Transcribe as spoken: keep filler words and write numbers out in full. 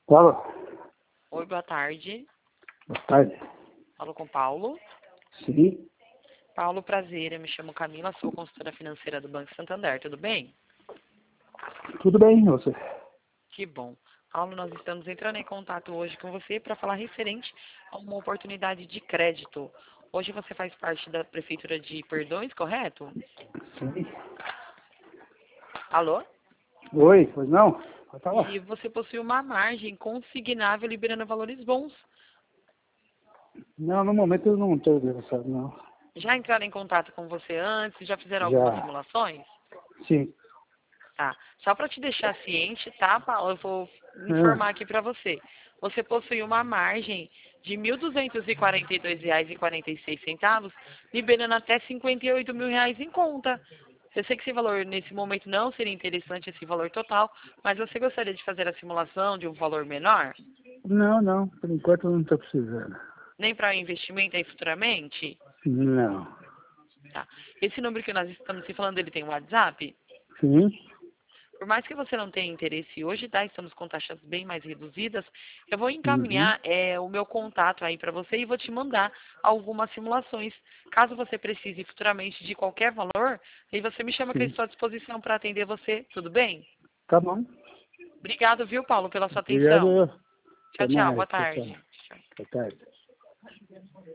Fala. Oi, boa tarde. Boa tarde. Falo com Paulo. Sim. Paulo, prazer. Eu me chamo Camila, sou consultora financeira do Banco Santander. Tudo bem? Tudo bem, e você? Que bom. Paulo, nós estamos entrando em contato hoje com você para falar referente a uma oportunidade de crédito. Hoje você faz parte da Prefeitura de Perdões, correto? Sim. Alô? Oi, pois não? Pode falar. E você possui uma margem consignável liberando valores bons. Não, no momento eu não estou interessado, não. Já entraram em contato com você antes? Já fizeram algumas Já. simulações? Sim. Tá. Só para te deixar ciente, tá, Paulo? Eu vou informar Ah, aqui para você. Você possui uma margem de mil duzentos e quarenta e dois reais e quarenta e seis centavos, liberando até cinquenta e oito mil reais em conta. Eu sei que esse valor, nesse momento, não seria interessante esse valor total, mas você gostaria de fazer a simulação de um valor menor? não, não. Por enquanto eu não estou precisando. Nem para investimento aí futuramente? Não. Tá. Esse número que nós estamos se falando, ele tem um WhatsApp? Sim. Por mais que você não tenha interesse hoje, tá? Estamos com taxas bem mais reduzidas. Eu vou Uhum. encaminhar é, o meu contato aí para você e vou te mandar algumas simulações. Caso você precise futuramente de qualquer valor, aí você me chama que eu Sim. estou à disposição para atender você. Tudo bem? Tá bom. Obrigado, viu, Paulo, pela sua Obrigado. atenção. Até Tchau, tchau. mais. Boa Tchau, tchau. tarde. Tchau. Boa tarde.